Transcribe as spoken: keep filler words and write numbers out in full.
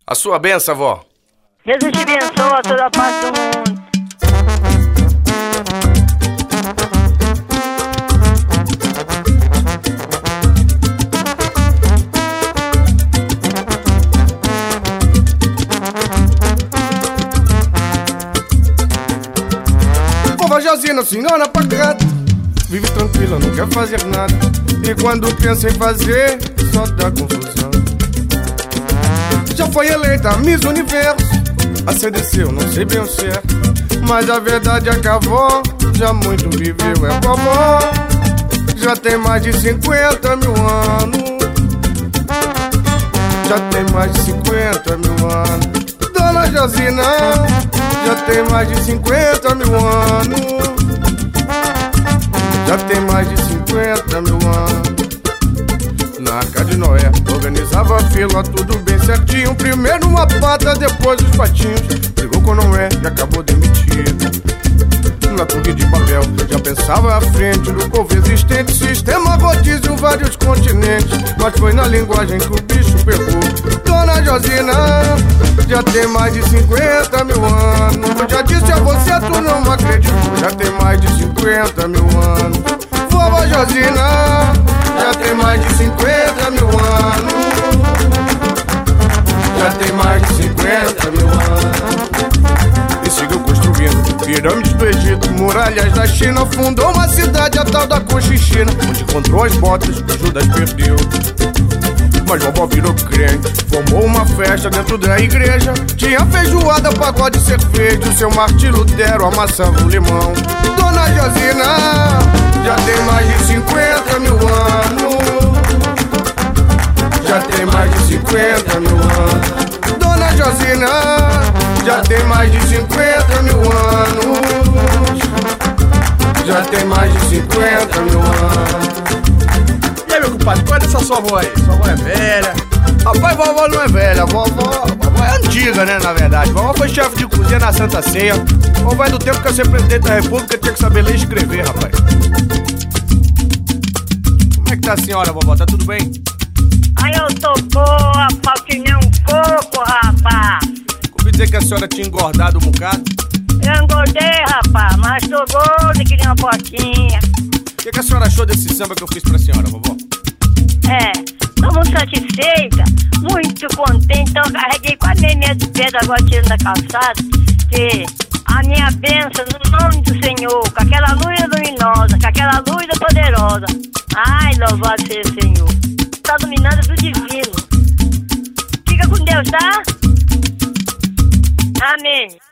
A sua benção, vó. Jesus te abençoe a toda a parte do mundo. Vovó Josina, senhora pagada, vive tranquila, não quer fazer nada. E quando pensa em fazer, só dá confusão. Já foi eleita Miss Universo, a C D C eu não sei bem o certo, mas a verdade é que a avó já muito viveu. É vovó, já tem mais de cinquenta mil anos. Já tem mais de cinquenta mil anos. Dona Josina já tem mais de cinquenta mil anos. Já tem mais de cinquenta mil anos. Na Arca de Noé organizava a fila, tudo bem certinho. Primeiro uma pata, depois os patinhos. Brigou com Noé e acabou demitido. Na Torre de Babel já pensava à frente do povo existente. Sistema rodízio, vários continentes, mas foi na linguagem que o bicho pegou. Dona Josina já tem mais de cinquenta mil anos. Eu já disse a você, tu não acreditou. Já tem mais de cinquenta mil anos. Vovó Josina já tem mais de cinquenta mil anos. Já tem mais de cinquenta mil anos. E seguiu construindo pirâmides do Egito, muralhas da China. Fundou uma cidade, a tal da Cochichina, onde encontrou as botas que Judas perdeu. Mas vovó virou crente, formou uma festa dentro da igreja. Tinha feijoada, pagode e cerveja. O seu Martim Lutero amassava o limão. Dona Josina já tem mais de cinquenta mil anos. Já tem mais de cinquenta mil anos. Dona Josina já tem mais de cinquenta mil anos. Já tem mais de cinquenta mil anos. E aí, meu compadre, qual é essa sua avó aí? Sua avó é velha? Rapaz, vovó não é velha, vovó, vovó é antiga, né, na verdade. Vovó foi chefe de cozinha na Santa Ceia. Vovó é do tempo que eu ser presidente da República, tinha que saber ler e escrever, rapaz. Como é que tá a senhora, vovó? Tá tudo bem? Ai, eu tô boa, pau que nem um coco, rapaz. Ouvi dizer que a senhora tinha engordado um bocado. Eu engordei, rapaz, mas tô gorda que nem uma porquinha. O que, que a senhora achou desse samba que eu fiz pra senhora, vovó? É, tô muito satisfeita, muito contente. Então eu carreguei quase meio metro de pedra agora tirando da calçada. Que a minha bênção no nome do Senhor, com aquela luz luminosa, com aquela luz poderosa. Ai, louvado seja o Senhor. Tá dominando do divino. Fica com Deus, tá? Amém.